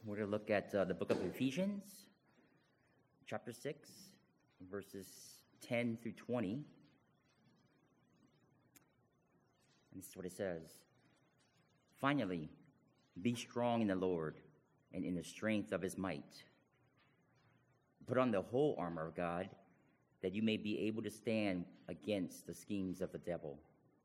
We're going to look at the book of Ephesians, chapter 6, verses 10 through 20. And this is what it says. Finally, be strong in the Lord and in the strength of his might. Put on the whole armor of God, that you may be able to stand against the schemes of the devil.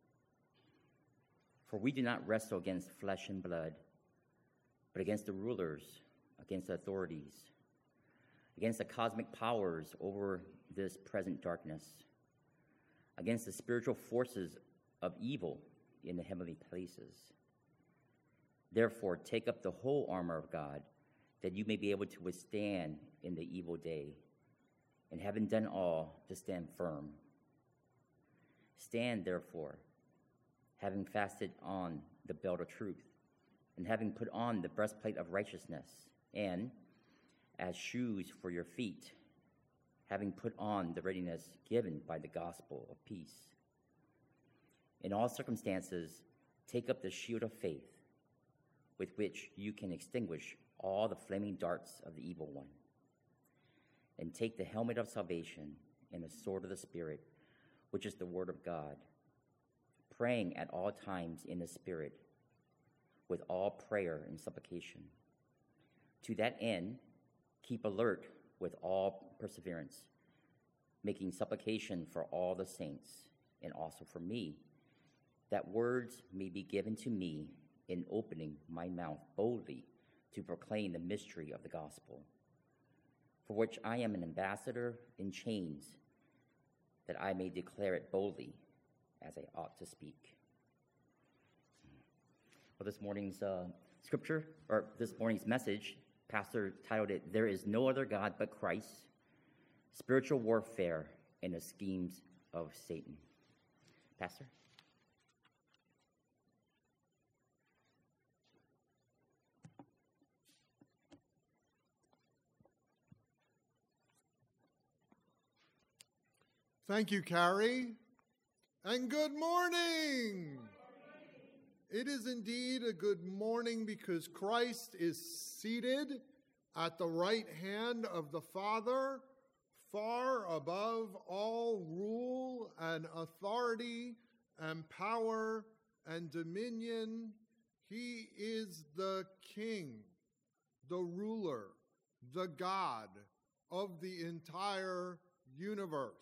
For we do not wrestle against flesh and blood, but against the rulers, against the authorities, against the cosmic powers over this present darkness, against the spiritual forces of evil in the heavenly places. Therefore, take up the whole armor of God, that you may be able to withstand in the evil day, and having done all, to stand firm. Stand, therefore, having fastened on the belt of truth, and having put on the breastplate of righteousness, and as shoes for your feet, having put on the readiness given by the gospel of peace. In all circumstances, take up the shield of faith, with which you can extinguish all the flaming darts of the evil one. And take the helmet of salvation and the sword of the Spirit, which is the word of God, praying at all times in the Spirit, with all prayer and supplication. To that end, keep alert with all perseverance, making supplication for all the saints, and also for me, that words may be given to me in opening my mouth boldly to proclaim the mystery of the gospel, for which I am an ambassador in chains, that I may declare it boldly as I ought to speak. Well, this morning's scripture, or this morning's message, Pastor titled it, There is No Other God But Christ, Spiritual Warfare and the Schemes of Satan. Pastor? Thank you, Carrie, and good morning. It is indeed a good morning because Christ is seated at the right hand of the Father, far above all rule and authority and power and dominion. He is the King, the ruler, the God of the entire universe.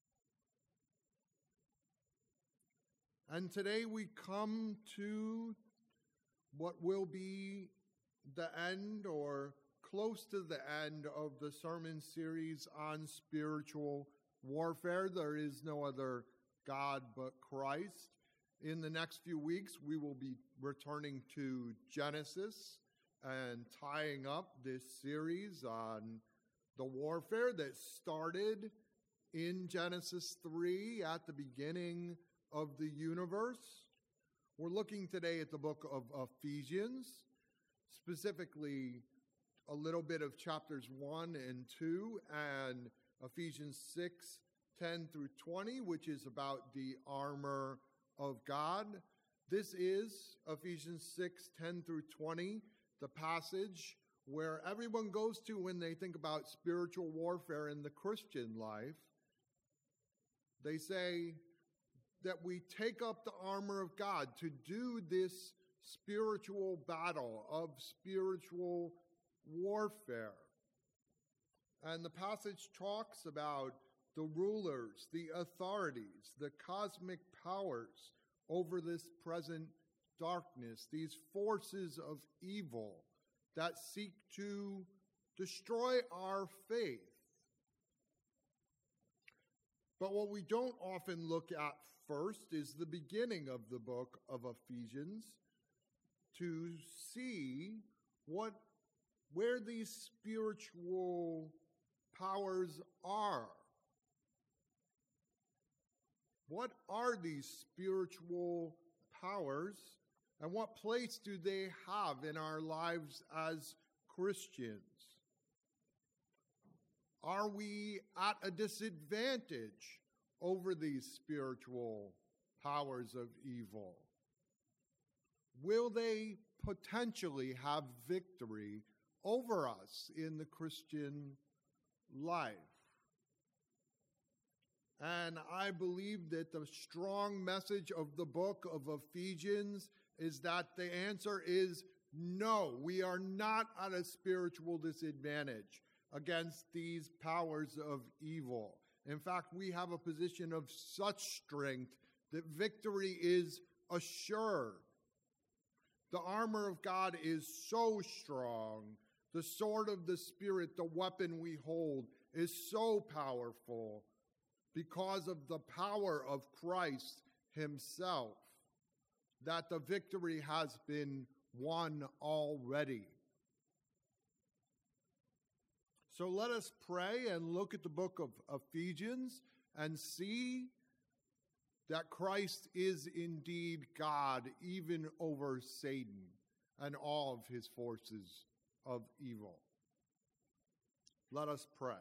And today we come to what will be the end or close to the end of the sermon series on spiritual warfare. There is no other God but Christ. In the next few weeks, we will be returning to Genesis and tying up this series on the warfare that started in Genesis 3 at the beginning of the universe. We're looking today at the book of Ephesians, specifically a little bit of chapters 1 and 2, and Ephesians 6, 10 through 20, which is about the armor of God. This is Ephesians 6, 10 through 20, the passage where everyone goes to when they think about spiritual warfare in the Christian life. They say that we take up the armor of God to do this spiritual battle of spiritual warfare. And the passage talks about the rulers, the authorities, the cosmic powers over this present darkness, these forces of evil that seek to destroy our faith. But what we don't often look at first is the beginning of the book of Ephesians to see where these spiritual powers are. What are these spiritual powers, and what place do they have in our lives as Christians? Are we at a disadvantage over these spiritual powers of evil? Will they potentially have victory over us in the Christian life. And I believe that the strong message of the book of Ephesians is that the answer is no. We are not at a spiritual disadvantage against these powers of evil. In fact, we have a position of such strength that victory is assured. The armor of God is so strong. The sword of the Spirit, the weapon we hold, is so powerful because of the power of Christ himself, that the victory has been won already. So let us pray and look at the book of Ephesians and see that Christ is indeed God, even over Satan and all of his forces of evil. Let us pray.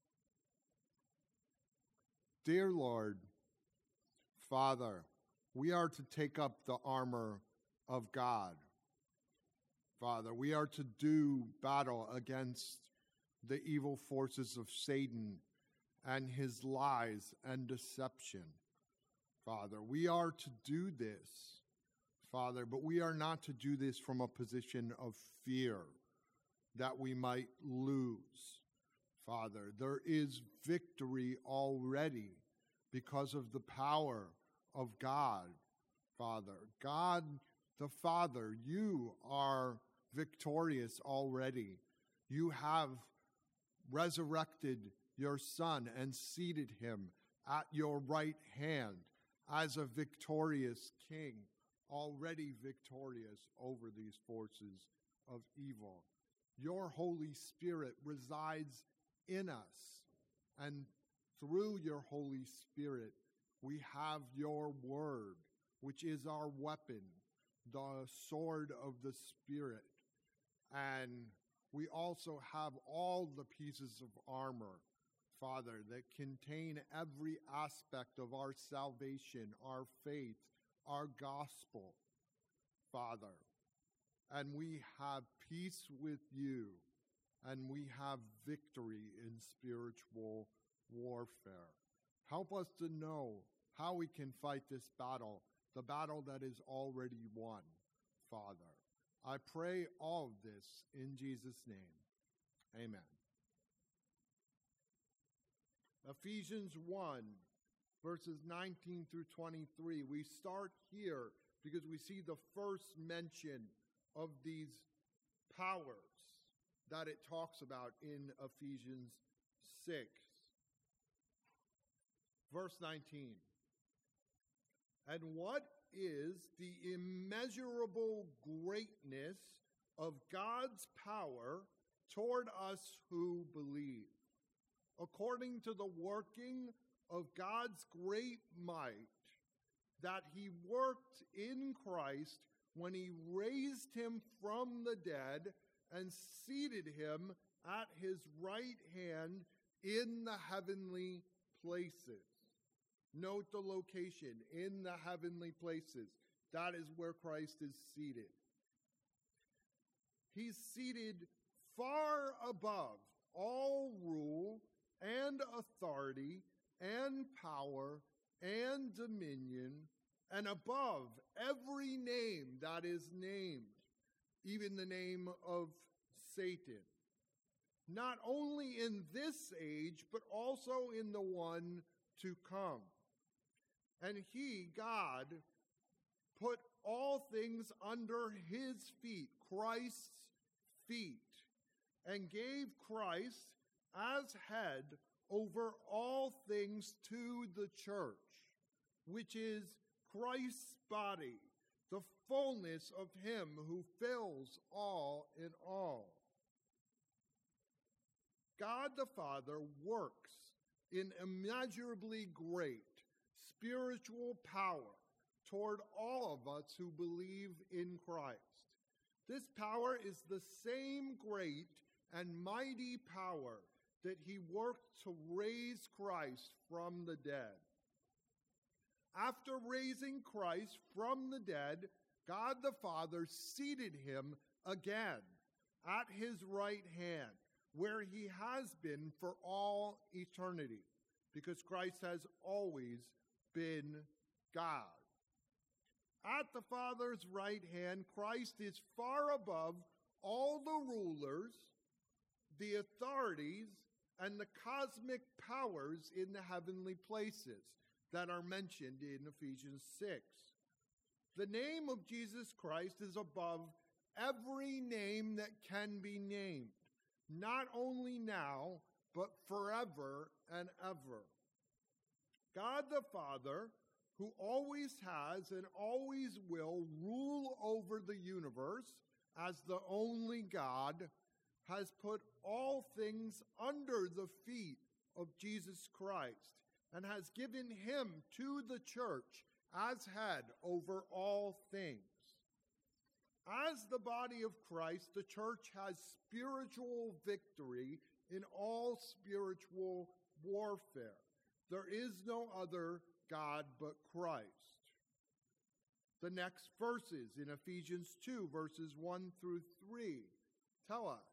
Dear Lord, Father, we are to take up the armor of God. Father, we are to do battle against the evil forces of Satan and his lies and deception. Father, we are to do this, Father, but we are not to do this from a position of fear that we might lose. Father, there is victory already because of the power of God. Father, God the Father, you are victorious already. You have resurrected your Son and seated him at your right hand as a victorious king, already victorious over these forces of evil. Your Holy Spirit resides in us, and through your Holy Spirit, we have your word, which is our weapon, the sword of the Spirit. And we also have all the pieces of armor, Father, that contain every aspect of our salvation, our faith, our gospel, Father. And we have peace with you, and we have victory in spiritual warfare. Help us to know how we can fight this battle, the battle that is already won, Father. I pray all of this in Jesus' name. Amen. Ephesians 1, verses 19 through 23. We start here because we see the first mention of these powers that it talks about in Ephesians 6. Verse 19. And what is the immeasurable greatness of God's power toward us who believe, according to the working of God's great might, that he worked in Christ when he raised him from the dead and seated him at his right hand in the heavenly places. Note the location, in the heavenly places. That is where Christ is seated. He's seated far above all rule and authority and power and dominion, and above every name that is named, even the name of Satan, not only in this age, but also in the one to come. And he, God, put all things under his feet, Christ's feet, and gave Christ as head over all things to the church, which is Christ's body, the fullness of him who fills all in all. God the Father works in immeasurably great spiritual power toward all of us who believe in Christ. This power is the same great and mighty power that he worked to raise Christ from the dead. After raising Christ from the dead, God the Father seated him again at his right hand, where he has been for all eternity, because Christ has always been God. At the Father's right hand, Christ is far above all the rulers, the authorities, and the cosmic powers in the heavenly places that are mentioned in Ephesians 6. The name of Jesus Christ is above every name that can be named, not only now, but forever and ever. God the Father, who always has and always will rule over the universe as the only God, has put all things under the feet of Jesus Christ and has given him to the church as head over all things. As the body of Christ, the church has spiritual victory in all spiritual warfare. There is no other God but Christ. The next verses in Ephesians 2, verses 1 through 3, tell us,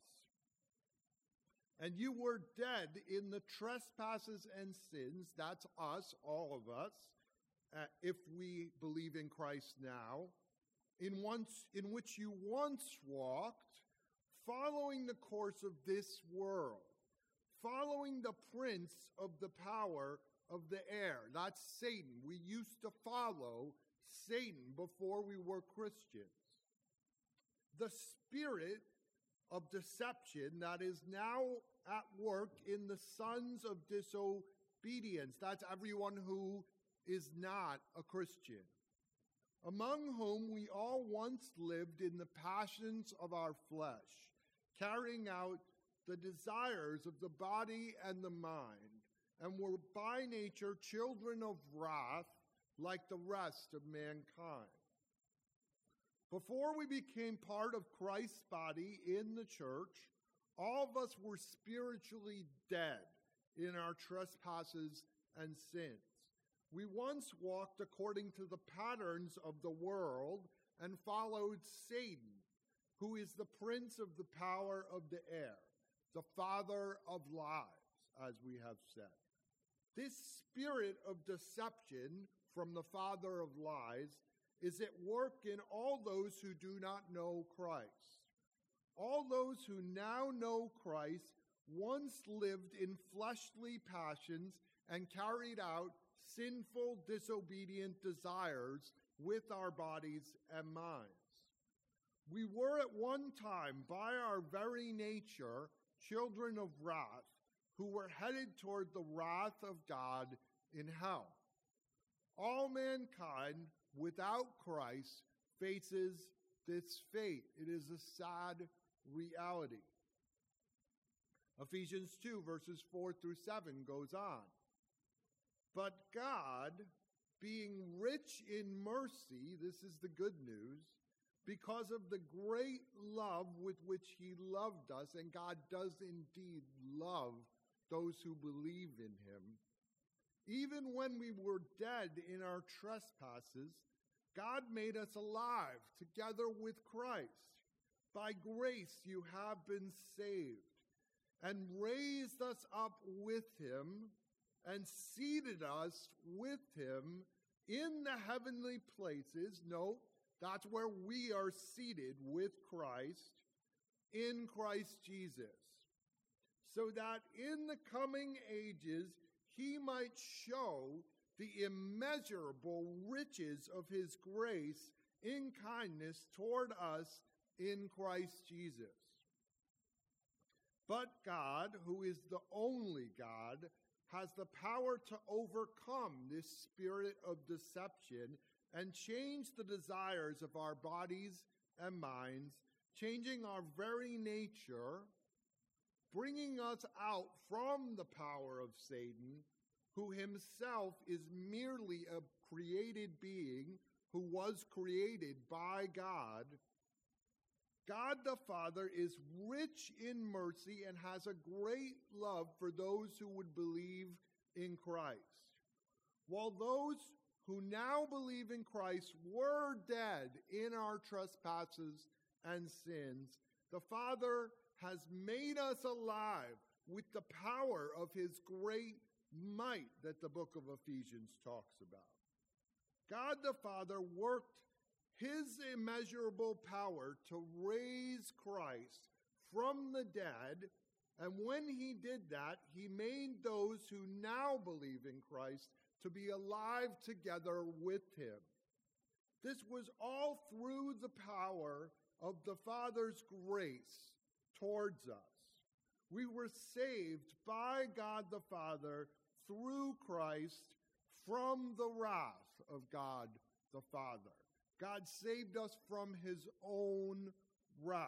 "And you were dead in the trespasses and sins," that's us, all of us, if we believe in Christ now, in which you once walked, following the course of this world, following the prince of the power of the air. That's Satan. We used to follow Satan before we were Christians. The spirit of deception that is now at work in the sons of disobedience. That's everyone who is not a Christian, among whom we all once lived in the passions of our flesh, carrying out the desires of the body and the mind, and were by nature children of wrath like the rest of mankind. Before we became part of Christ's body in the church, all of us were spiritually dead in our trespasses and sins. We once walked according to the patterns of the world and followed Satan, who is the prince of the power of the air, the father of lies, as we have said. This spirit of deception from the father of lies is at work in all those who do not know Christ. All those who now know Christ once lived in fleshly passions and carried out sinful, disobedient desires with our bodies and minds. We were at one time, by our very nature, children of wrath, who were headed toward the wrath of God in hell. All mankind without Christ faces this fate. It is a sad reality. Ephesians 2, verses 4 through 7 goes on. "But God, being rich in mercy," this is the good news, "because of the great love with which he loved us," and God does indeed love those who believe in him, "even when we were dead in our trespasses, God made us alive together with Christ. By grace you have been saved, and raised us up with him, and seated us with him in the heavenly places." Note, that's where we are seated with Christ, in Christ Jesus, "so that in the coming ages he might show the immeasurable riches of his grace in kindness toward us in Christ Jesus. But God, who is the only God, has the power to overcome this spirit of deception and change the desires of our bodies and minds, changing our very nature, bringing us out from the power of Satan, who himself is merely a created being who was created by God. God the Father is rich in mercy and has a great love for those who would believe in Christ. While those who now believe in Christ were dead in our trespasses and sins, The Father has made us alive with the power of his great might that the book of Ephesians talks about. God the Father worked his immeasurable power to raise Christ from the dead, and when he did that, he made those who now believe in Christ to be alive together with him. This was all through the power of the Father's grace towards us. We were saved by God the Father through Christ from the wrath of God the Father. God saved us from his own wrath.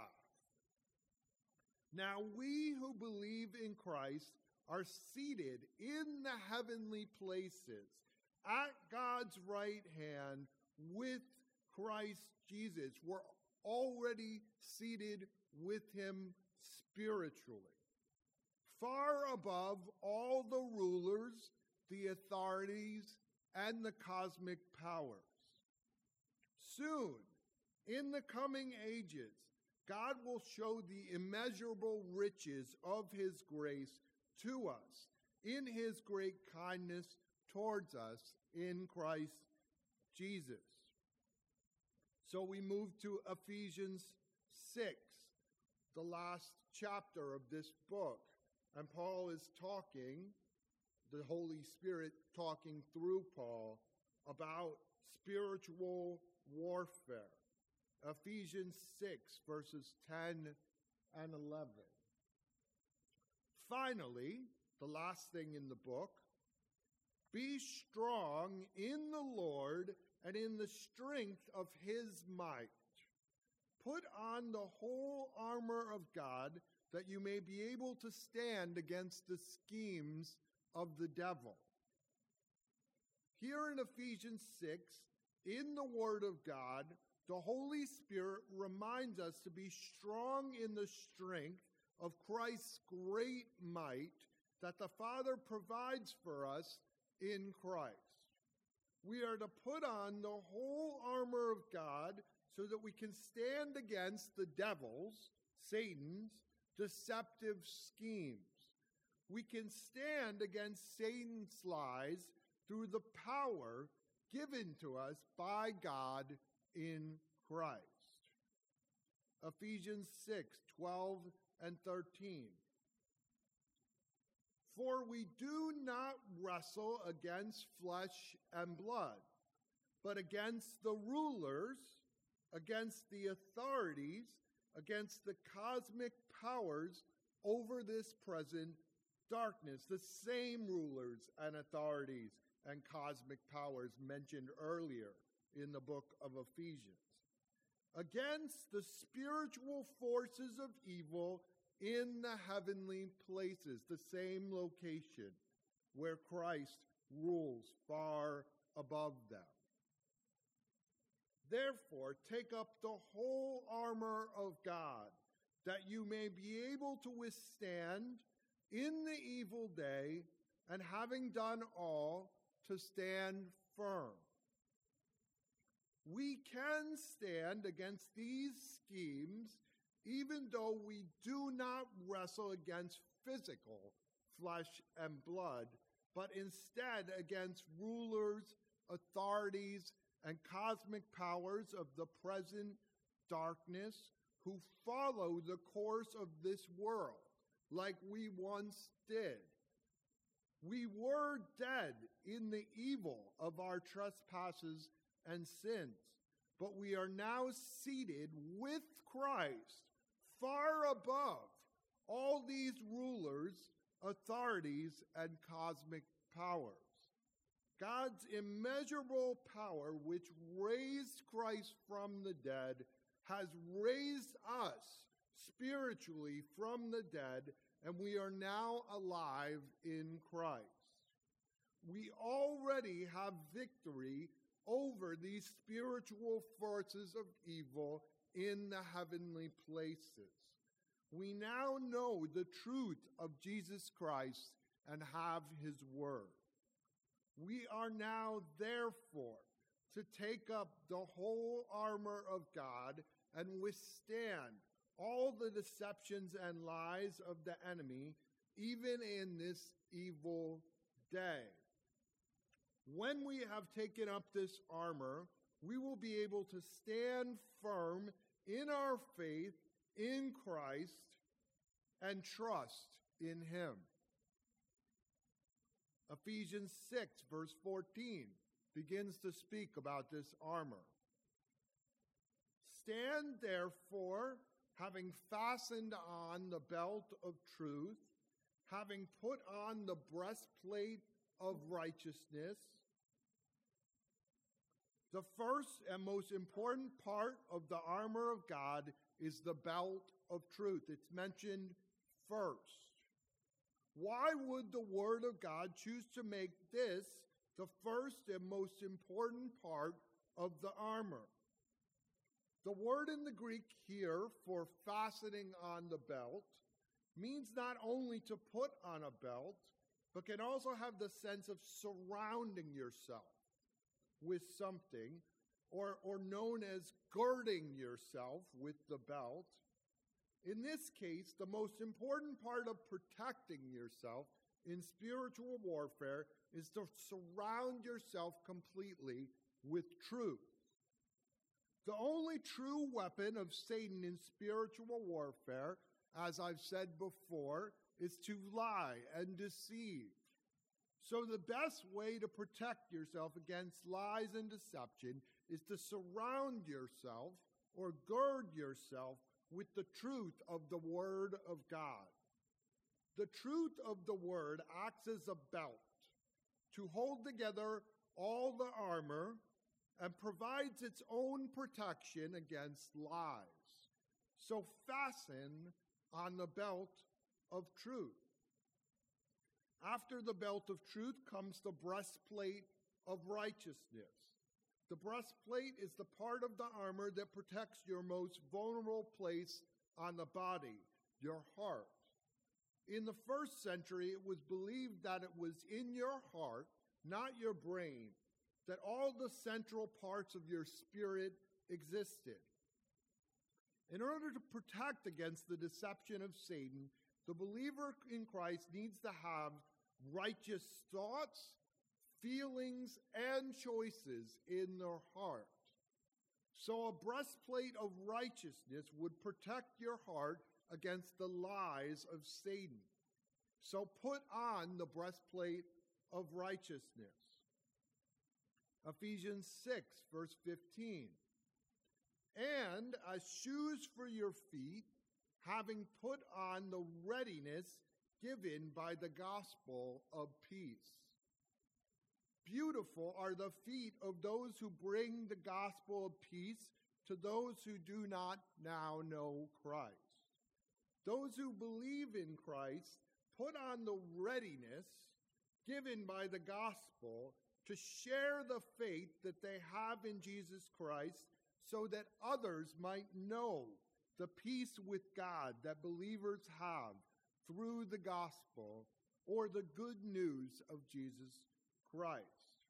Now we who believe in Christ are seated in the heavenly places at God's right hand with Christ Jesus. We're already seated with him spiritually, far above all the rulers, the authorities, and the cosmic powers. Soon, in the coming ages, God will show the immeasurable riches of his grace to us in his great kindness towards us in Christ Jesus. So we move to Ephesians 6, the last chapter of this book. And Paul is talking, the Holy Spirit talking through Paul, about spiritual warfare. Ephesians 6, verses 10 and 11. Finally, the last thing in the book, be strong in the Lord and in the strength of his might. Put on the whole armor of God, that you may be able to stand against the schemes of the devil. Here in Ephesians 6, in the Word of God, the Holy Spirit reminds us to be strong in the strength of Christ's great might that the Father provides for us in Christ. We are to put on the whole armor of God so that we can stand against the devil's, Satan's, deceptive schemes. We can stand against Satan's lies through the power given to us by God in Christ. Ephesians 6, 12 and 13. For we do not wrestle against flesh and blood, but against the rulers, against the authorities, against the cosmic powers over this present darkness, the same rulers and authorities and cosmic powers mentioned earlier in the book of Ephesians, against the spiritual forces of evil in the heavenly places, the same location where Christ rules far above them. Therefore, take up the whole armor of God, that you may be able to withstand in the evil day, and having done all, to stand firm. We can stand against these schemes, even though we do not wrestle against physical flesh and blood, but instead against rulers, authorities, and cosmic powers of the present darkness who follow the course of this world, like we once did. We were dead in the evil of our trespasses and sins, but we are now seated with Christ far above all these rulers, authorities, and cosmic powers. God's immeasurable power, which raised Christ from the dead, has raised us spiritually from the dead, and we are now alive in Christ. We already have victory over these spiritual forces of evil in the heavenly places. We now know the truth of Jesus Christ and have his word. We are now, therefore, to take up the whole armor of God and withstand all the deceptions and lies of the enemy, even in this evil day. When we have taken up this armor, we will be able to stand firm in our faith in Christ and trust in him. Ephesians 6, verse 14, begins to speak about this armor. Stand, therefore, having fastened on the belt of truth, having put on the breastplate of righteousness. The first and most important part of the armor of God is the belt of truth. It's mentioned first. Why would the Word of God choose to make this the first and most important part of the armor? The word in the Greek here for fastening on the belt means not only to put on a belt, but can also have the sense of surrounding yourself with something, or known as girding yourself with the belt. In this case, the most important part of protecting yourself in spiritual warfare is to surround yourself completely with truth. The only true weapon of Satan in spiritual warfare, as I've said before, is to lie and deceive. So the best way to protect yourself against lies and deception is to surround yourself or gird yourself with the truth of the Word of God. The truth of the Word acts as a belt to hold together all the armor and provides its own protection against lies. So fasten on the belt of truth. After the belt of truth comes the breastplate of righteousness. The breastplate is the part of the armor that protects your most vulnerable place on the body, your heart. In the first century, it was believed that it was in your heart, not your brain, that all the central parts of your spirit existed. In order to protect against the deception of Satan, the believer in Christ needs to have righteous thoughts, feelings, and choices in their heart. So a breastplate of righteousness would protect your heart against the lies of Satan. So put on the breastplate of righteousness. Ephesians 6, verse 15. And as shoes for your feet, having put on the readiness given by the gospel of peace. Beautiful are the feet of those who bring the gospel of peace to those who do not now know Christ. Those who believe in Christ put on the readiness given by the gospel to share the faith that they have in Jesus Christ so that others might know the peace with God that believers have through the gospel or the good news of Jesus Christ.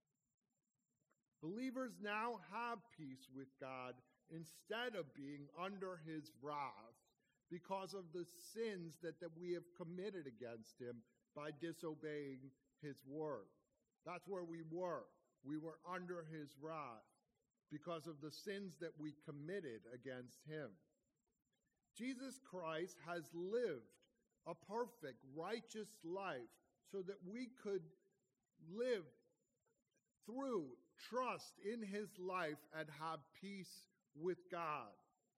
Believers now have peace with God instead of being under his wrath because of the sins that we have committed against him by disobeying his word. That's where we were. We were under his wrath because of the sins that we committed against him. Jesus Christ has lived a perfect, righteous life so that we could live through trust in his life and have peace with God.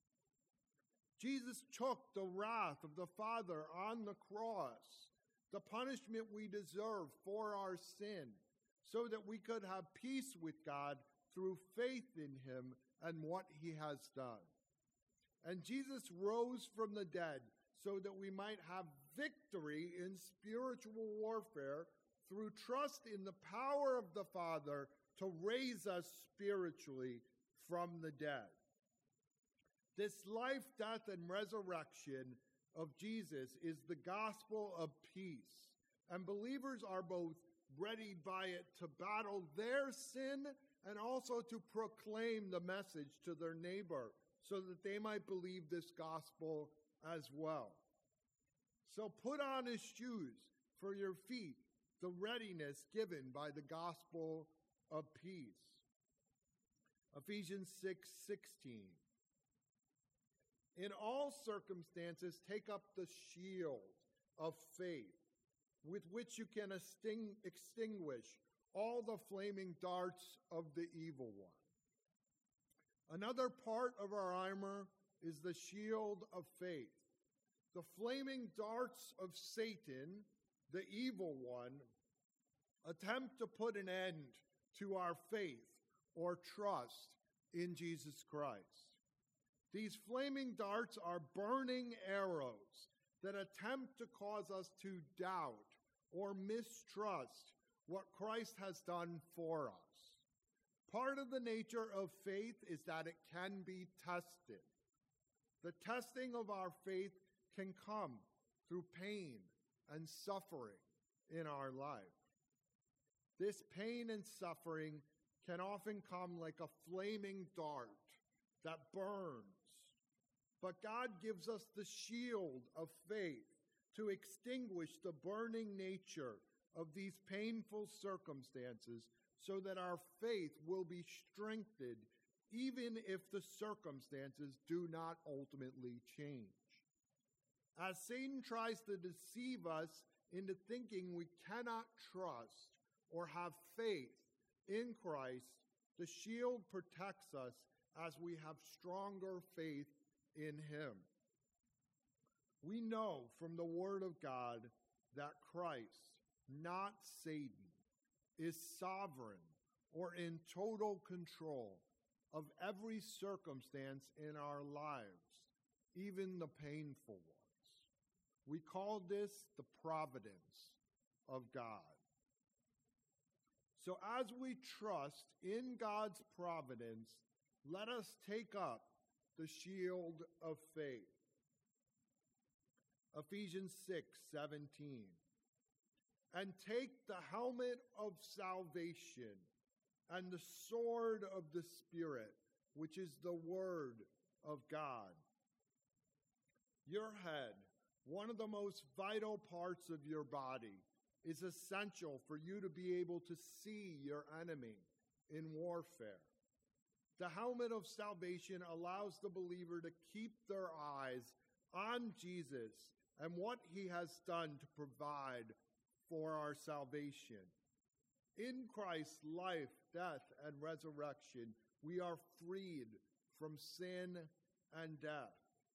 Jesus took the wrath of the Father on the cross, the punishment we deserve for our sin, so that we could have peace with God through faith in him and what he has done. And Jesus rose from the dead so that we might have victory in spiritual warfare through trust in the power of the Father to raise us spiritually from the dead. This life, death, and resurrection of Jesus is the gospel of peace, and believers are both readied by it to battle their sin and also to proclaim the message to their neighbor so that they might believe this gospel as well. So put on his shoes for your feet, the readiness given by the gospel of peace. Ephesians 6:16. In all circumstances, take up the shield of faith, with which you can extinguish all the flaming darts of the evil one. Another part of our armor is the shield of faith. The flaming darts of Satan, the evil one, attempt to put an end to our faith or trust in Jesus Christ. These flaming darts are burning arrows that attempt to cause us to doubt or mistrust what Christ has done for us. Part of the nature of faith is that it can be tested. The testing of our faith can come through pain and suffering in our life. This pain and suffering can often come like a flaming dart that burns. But God gives us the shield of faith to extinguish the burning nature of these painful circumstances so that our faith will be strengthened even if the circumstances do not ultimately change. As Satan tries to deceive us into thinking we cannot trust or have faith in Christ, the shield protects us as we have stronger faith in him. We know from the Word of God that Christ, not Satan, is sovereign or in total control of every circumstance in our lives, even the painful ones. We call this the providence of God. So as we trust in God's providence, let us take up the shield of faith. Ephesians 6:17. And take the helmet of salvation and the sword of the Spirit, which is the Word of God. Your head, one of the most vital parts of your body, is essential for you to be able to see your enemy in warfare. The helmet of salvation allows the believer to keep their eyes on Jesus and what he has done to provide for our salvation. In Christ's life, death, and resurrection, we are freed from sin and death.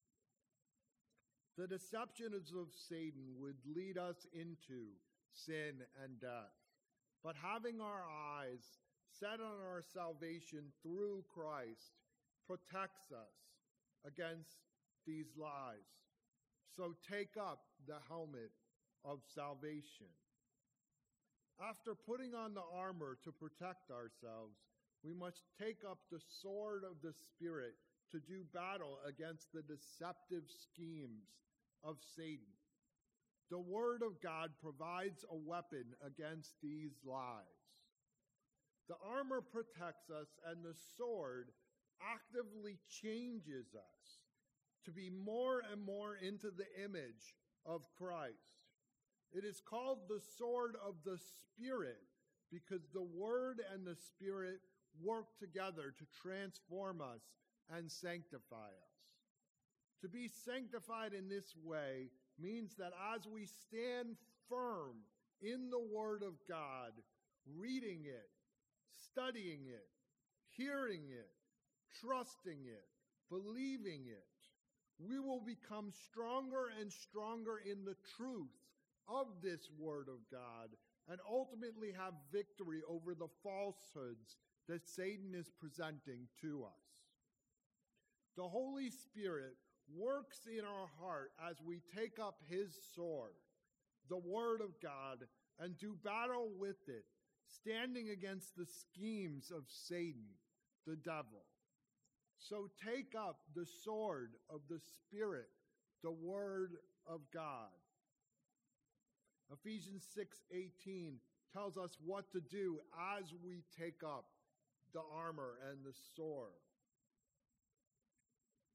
The deceptions of Satan would lead us into sin and death. But having our eyes set on our salvation through Christ protects us against these lies. So take up the helmet of salvation. After putting on the armor to protect ourselves, we must take up the sword of the Spirit to do battle against the deceptive schemes of Satan. The Word of God provides a weapon against these lies. The armor protects us, and the sword actively changes us to be more and more into the image of Christ. It is called the sword of the Spirit because the Word and the Spirit work together to transform us and sanctify us. To be sanctified in this way means that as we stand firm in the Word of God, reading it, studying it, hearing it, trusting it, believing it, we will become stronger and stronger in the truth of this Word of God and ultimately have victory over the falsehoods that Satan is presenting to us. The Holy Spirit works in our heart as we take up his sword, the Word of God, and do battle with it, standing against the schemes of Satan, the devil. So take up the sword of the Spirit, the Word of God. Ephesians 6:18 tells us what to do as we take up the armor and the sword.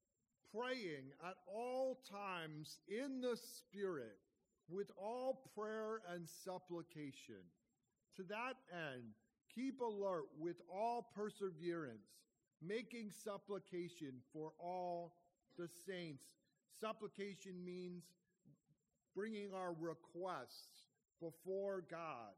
praying at all times in the Spirit with all prayer and supplication. To that end, keep alert with all perseverance, making supplication for all the saints. Supplication means bringing our requests before God.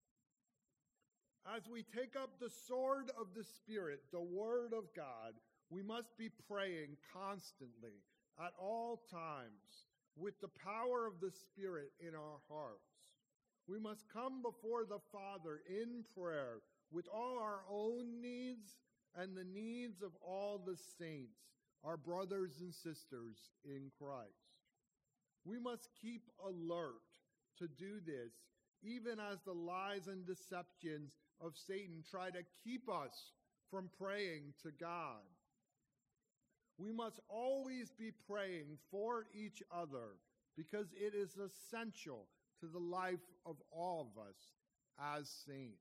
As we take up the sword of the Spirit, the Word of God, we must be praying constantly at all times with the power of the Spirit in our hearts. We must come before the Father in prayer with all our own needs and the needs of all the saints, our brothers and sisters in Christ. We must keep alert to do this, even as the lies and deceptions of Satan try to keep us from praying to God. We must always be praying for each other because it is essential to the life of all of us as saints.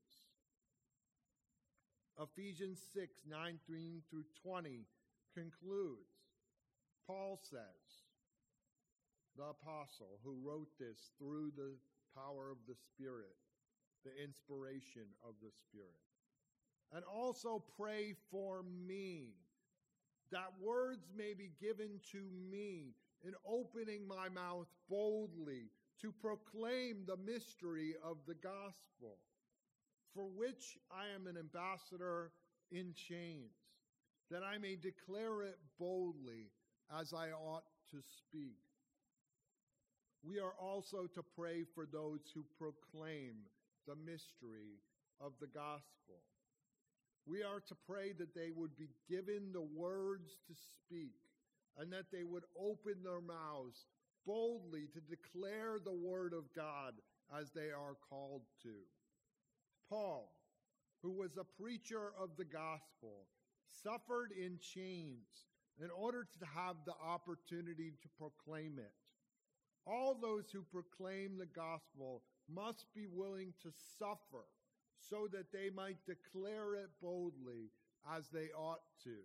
Ephesians 6:19-20 concludes. Paul says, the apostle who wrote this through the power of the Spirit, the inspiration of the Spirit. And also pray for me, that words may be given to me in opening my mouth boldly to proclaim the mystery of the gospel, for which I am an ambassador in chains, that I may declare it boldly as I ought to speak. We are also to pray for those who proclaim the mystery of the gospel. We are to pray that they would be given the words to speak and that they would open their mouths boldly to declare the word of God as they are called to. Paul, who was a preacher of the gospel, suffered in chains in order to have the opportunity to proclaim it. All those who proclaim the gospel must be willing to suffer so that they might declare it boldly as they ought to.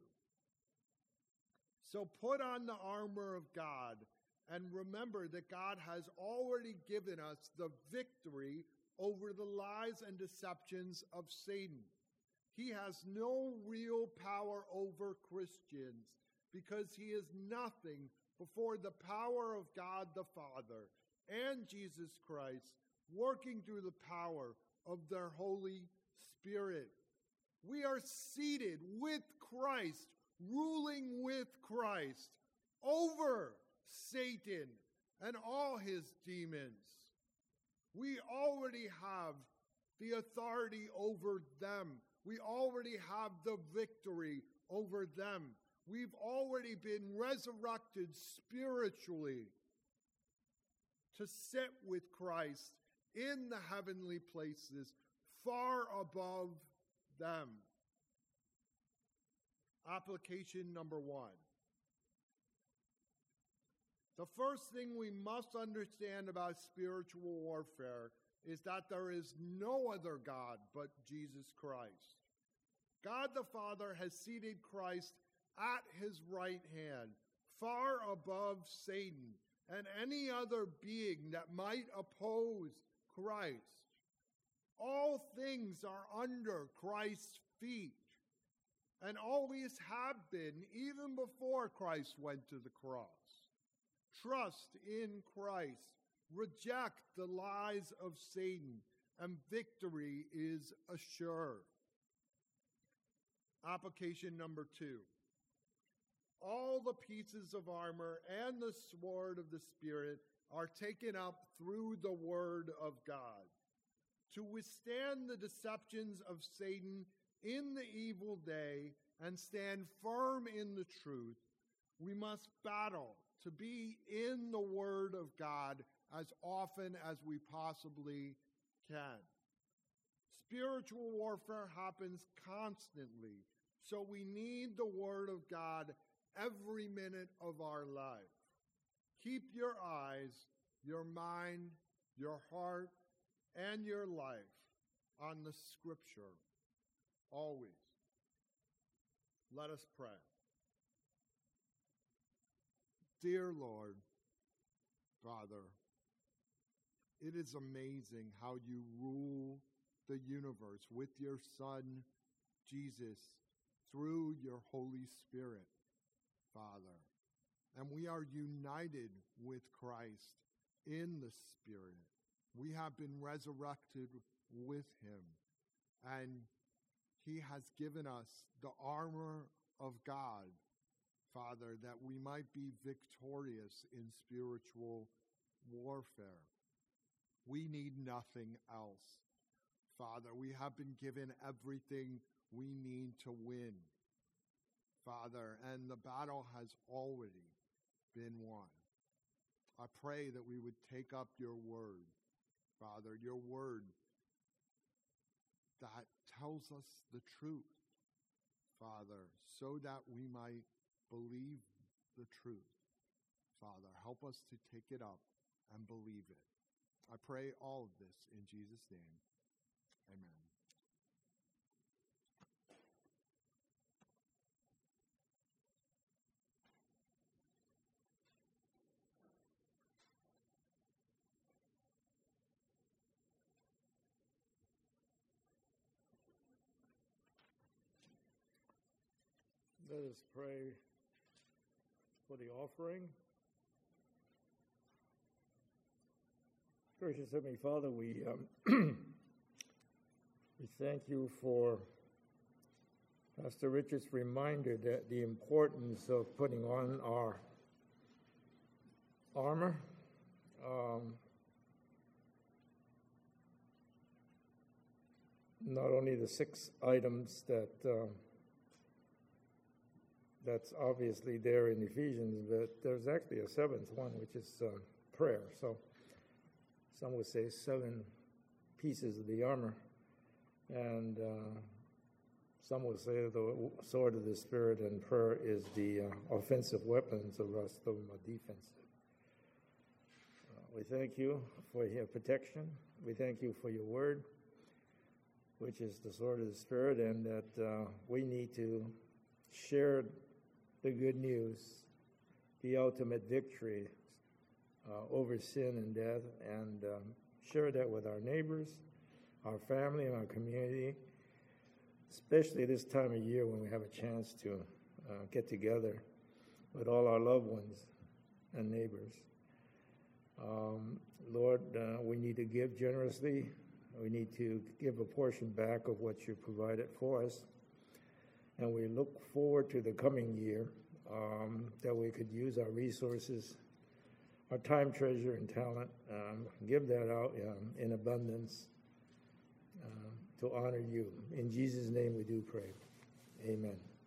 So put on the armor of God and remember that God has already given us the victory over the lies and deceptions of Satan. He has no real power over Christians because he is nothing before the power of God the Father and Jesus Christ working through the power of their Holy Spirit. We are seated with Christ, ruling with Christ over Satan and all his demons. We already have the authority over them. We already have the victory over them. We've already been resurrected spiritually to sit with Christ in the heavenly places, far above them. Application number 1. The first thing we must understand about spiritual warfare is that there is no other God but Jesus Christ. God the Father has seated Christ at his right hand, far above Satan and any other being that might oppose Christ. All things are under Christ's feet and always have been, even before Christ went to the cross. Trust in Christ. Reject the lies of Satan, and victory is assured. Application number 2. All the pieces of armor and the sword of the Spirit are taken up through the word of God. To withstand the deceptions of Satan in the evil day and stand firm in the truth, we must battle to be in the word of God as often as we possibly can. Spiritual warfare happens constantly, so we need the word of God every minute of our life. Keep your eyes, your mind, your heart, and your life on the Scripture always. Let us pray. Dear Lord, Father, it is amazing how you rule the universe with your Son, Jesus, through your Holy Spirit, Father. And we are united with Christ in the Spirit. We have been resurrected with him, and he has given us the armor of God, Father, that we might be victorious in spiritual warfare. We need nothing else, Father. We have been given everything we need to win, Father, and the battle has already been won. I pray that we would take up your word, Father, your word that tells us the truth, Father, so that we might believe the truth. Father, help us to take it up and believe it. I pray all of this in Jesus' name. Amen. Let us pray for the offering. Gracious Heavenly Father, we thank you for Pastor Richard's reminder that the importance of putting on our armor. Not only the 6 items that's obviously there in Ephesians, but there's actually a 7th one, which is prayer. So some would say 7 pieces of the armor, and some would say the sword of the Spirit and prayer is the offensive weapons, the rest of them are defensive. We thank you for your protection. We thank you for your word, which is the sword of the Spirit, and that we need to share the good news, the ultimate victory over sin and death, and share that with our neighbors, our family, and our community, especially this time of year when we have a chance to get together with all our loved ones and neighbors. Lord, we need to give generously. We need to give a portion back of what you provided for us. And we look forward to the coming year that we could use our resources, our time, treasure, and talent, give that out in abundance to honor you. In Jesus' name we do pray. Amen.